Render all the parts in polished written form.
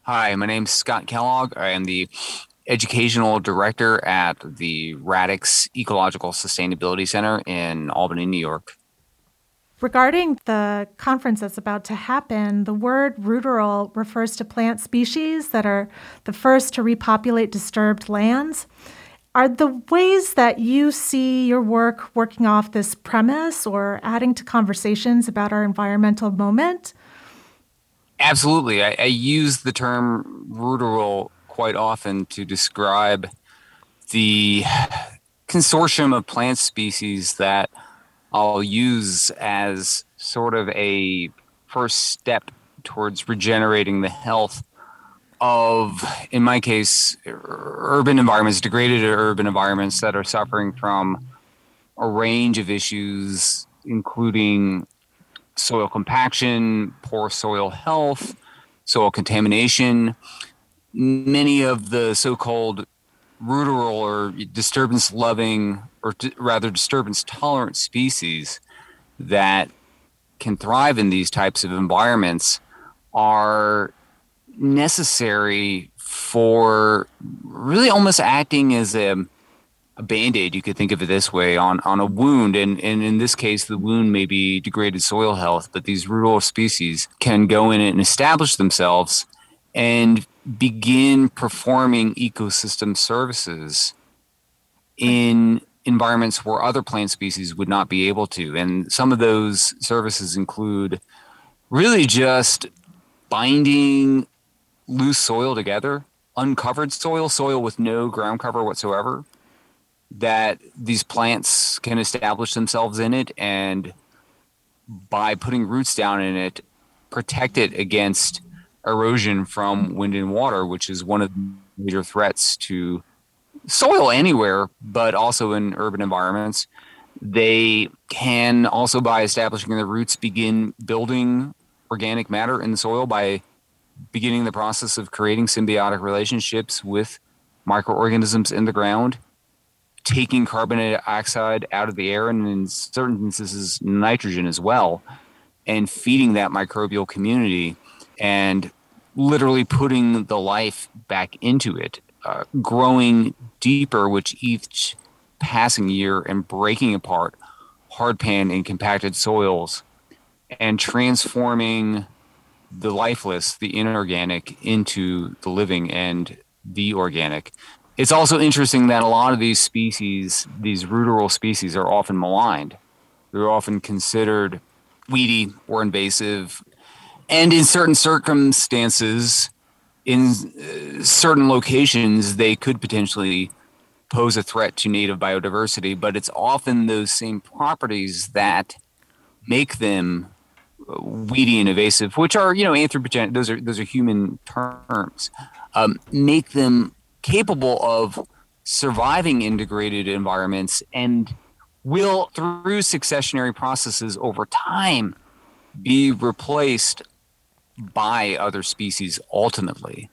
Hi, my name's Scott Kellogg. I am the educational director at the Radix Ecological Sustainability Center in Albany, New York. Regarding the conference that's about to happen, the word ruderal refers to plant species that are the first to repopulate disturbed lands. Are the ways that you see your work working off this premise or adding to conversations about our environmental moment? Absolutely. I use the term ruderal quite often to describe the consortium of plant species that I'll use as sort of a first step towards regenerating the health of, in my case, urban environments, degraded urban environments that are suffering from a range of issues, including soil compaction, poor soil health, soil contamination. Many of the so-called ruderal or disturbance loving, or rather disturbance tolerant species that can thrive in these types of environments are necessary for really almost acting as a band-aid. You could think of it this way, on a wound, and in this case the wound may be degraded soil health, but these rural species can go in and establish themselves and begin performing ecosystem services in environments where other plant species would not be able to. And some of those services include really just binding loose soil together, uncovered soil with no ground cover whatsoever, that these plants can establish themselves in it, and by putting roots down in it, protect it against erosion from wind and water, which is one of the major threats to soil anywhere, but also in urban environments. They can also, by establishing their roots, begin building organic matter in the soil by beginning the process of creating symbiotic relationships with microorganisms in the ground, taking carbon dioxide out of the air, and in certain instances nitrogen as well, and feeding that microbial community and literally putting the life back into it, growing deeper with each passing year and breaking apart hardpan and compacted soils and transforming the lifeless, the inorganic, into the living and the organic. It's also interesting that a lot of these species, these ruderal species, are often maligned. They're often considered weedy or invasive. And in certain circumstances, in certain locations, they could potentially pose a threat to native biodiversity. But it's often those same properties that make them weedy and invasive, which are, anthropogenic. Those are human terms. Make them capable of surviving in degraded environments and will, through successionary processes over time, be replaced by other species ultimately.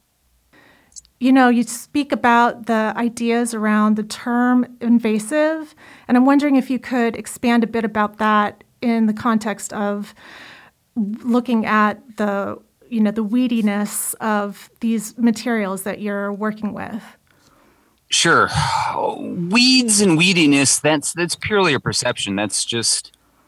You speak about the ideas around the term invasive, and I'm wondering if you could expand a bit about that in the context of looking at the weediness of these materials that you're working with. Sure. Weeds and weediness, that's purely a perception. That's just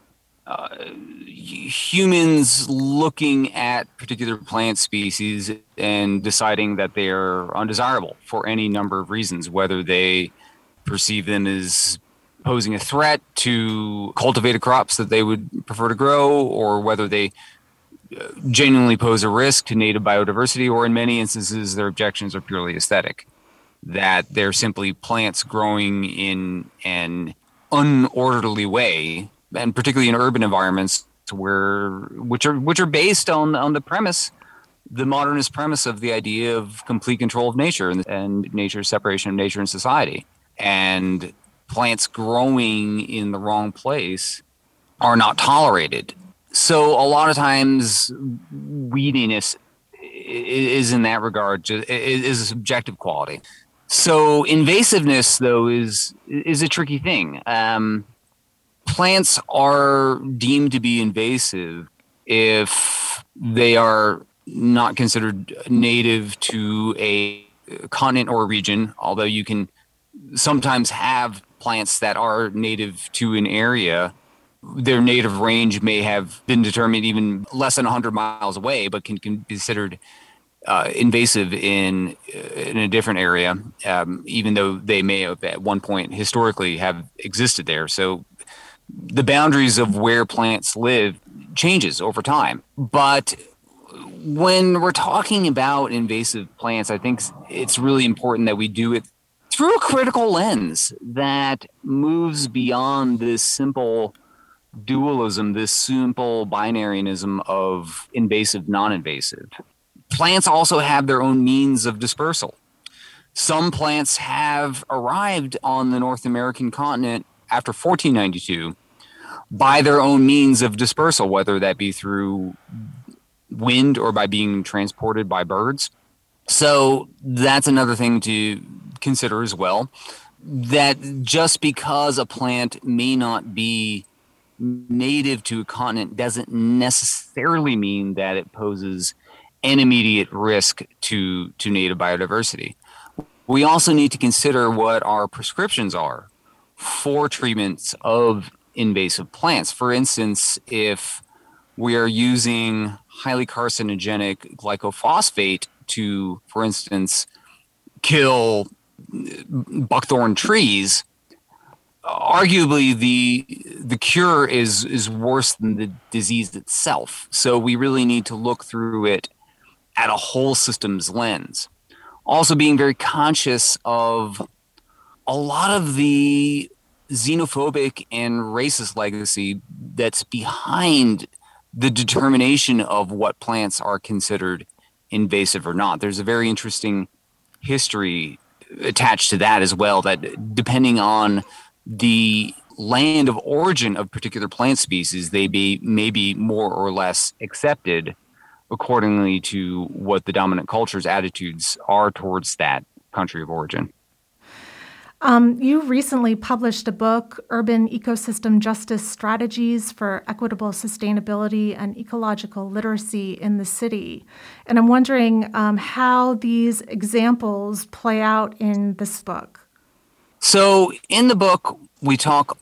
humans looking at particular plant species and deciding that they are undesirable for any number of reasons, whether they perceive them as posing a threat to cultivated crops that they would prefer to grow, or whether they genuinely pose a risk to native biodiversity, or in many instances, their objections are purely aesthetic, that they're simply plants growing in an unorderly way, and particularly in urban environments which are based on the premise, the modernist premise of the idea of complete control of nature and nature's separation of nature and society. And plants growing in the wrong place are not tolerated. So a lot of times, weediness is in that regard is a subjective quality. So invasiveness, though, is a tricky thing. Plants are deemed to be invasive if they are not considered native to a continent or a region, although you can sometimes have plants that are native to an area. Their native range may have been determined even less than 100 miles away, but can be considered invasive in a different area, even though they may have at one point historically have existed there. So the boundaries of where plants live changes over time. But when we're talking about invasive plants, I think it's really important that we do it through a critical lens that moves beyond this simple dualism, this simple binaryism of invasive, non-invasive. Plants also have their own means of dispersal. Some plants have arrived on the North American continent after 1492 by their own means of dispersal, whether that be through wind or by being transported by birds. So that's another thing to consider as well, that just because a plant may not be native to a continent doesn't necessarily mean that it poses an immediate risk to native biodiversity. We also need to consider what our prescriptions are for treatments of invasive plants. For instance, if we are using highly carcinogenic glyphosate to, for instance, kill buckthorn trees, arguably the cure is worse than the disease itself. So we really need to look through it at a whole systems lens. Also being very conscious of a lot of the xenophobic and racist legacy that's behind the determination of what plants are considered invasive or not. There's a very interesting history attached to that as well, that depending on the land of origin of particular plant species, they may be more or less accepted accordingly to what the dominant culture's attitudes are towards that country of origin. You recently published a book, Urban Ecosystem Justice Strategies for Equitable Sustainability and Ecological Literacy in the City. And I'm wondering how these examples play out in this book. So in the book, I talk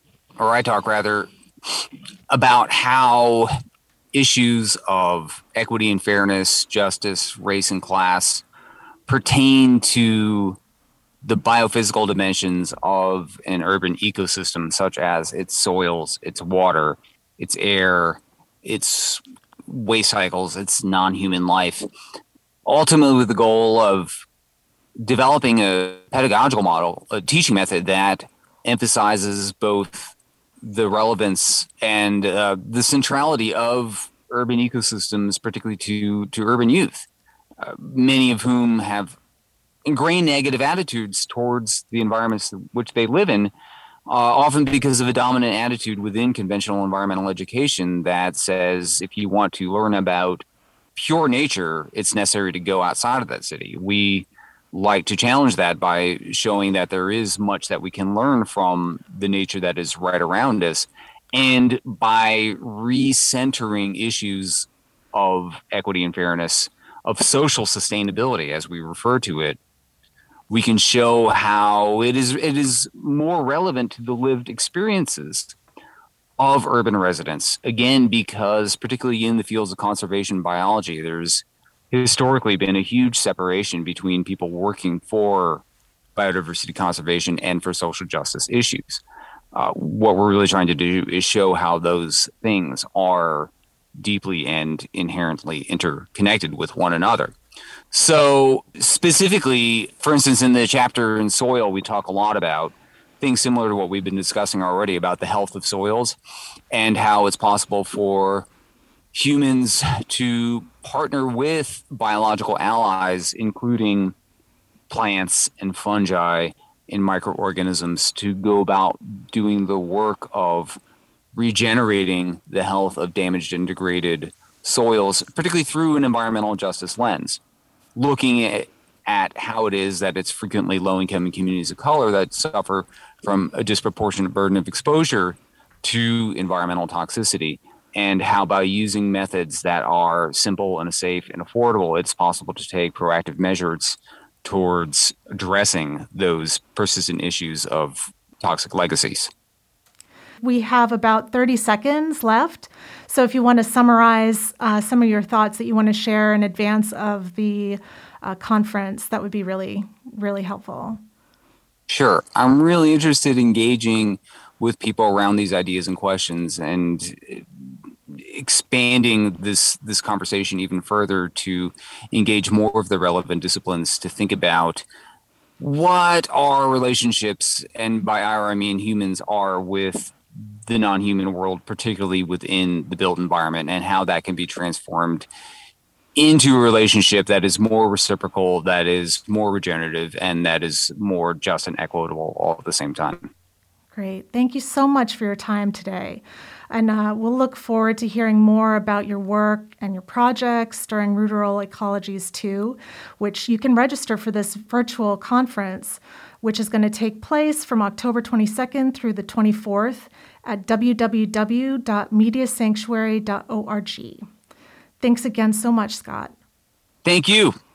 about how issues of equity and fairness, justice, race and class pertain to the biophysical dimensions of an urban ecosystem, such as its soils, its water, its air, its waste cycles, its non-human life, ultimately with the goal of developing a pedagogical model, a teaching method that emphasizes both the relevance and the centrality of urban ecosystems, particularly to urban youth, many of whom have ingrained negative attitudes towards the environments which they live in, often because of a dominant attitude within conventional environmental education that says if you want to learn about pure nature, it's necessary to go outside of that city. We like to challenge that by showing that there is much that we can learn from the nature that is right around us, and by recentering issues of equity and fairness, of social sustainability, as we refer to it, we can show how it is more relevant to the lived experiences of urban residents. Again, because particularly in the fields of conservation biology, there's historically been a huge separation between people working for biodiversity conservation and for social justice issues. What we're really trying to do is show how those things are deeply and inherently interconnected with one another. So specifically, for instance, in the chapter in soil, we talk a lot about things similar to what we've been discussing already about the health of soils and how it's possible for humans to partner with biological allies, including plants and fungi and microorganisms, to go about doing the work of regenerating the health of damaged and degraded soils, particularly through an environmental justice lens, looking at how it is that it's frequently low-income communities of color that suffer from a disproportionate burden of exposure to environmental toxicity. and how by using methods that are simple and safe and affordable, it's possible to take proactive measures towards addressing those persistent issues of toxic legacies. We have about 30 seconds left. So if you want to summarize some of your thoughts that you want to share in advance of the conference, that would be really, really helpful. Sure. I'm really interested in engaging with people around these ideas and questions and expanding this conversation even further to engage more of the relevant disciplines to think about what our relationships, and by our I mean humans, are with the non-human world, particularly within the built environment, and how that can be transformed into a relationship that is more reciprocal, that is more regenerative, and that is more just and equitable all at the same time. Great. Thank you so much for your time today. And we'll look forward to hearing more about your work and your projects during Ruderal Ecologies 2, which you can register for this virtual conference, which is going to take place from October 22nd through the 24th at www.mediasanctuary.org. Thanks again so much, Scott. Thank you.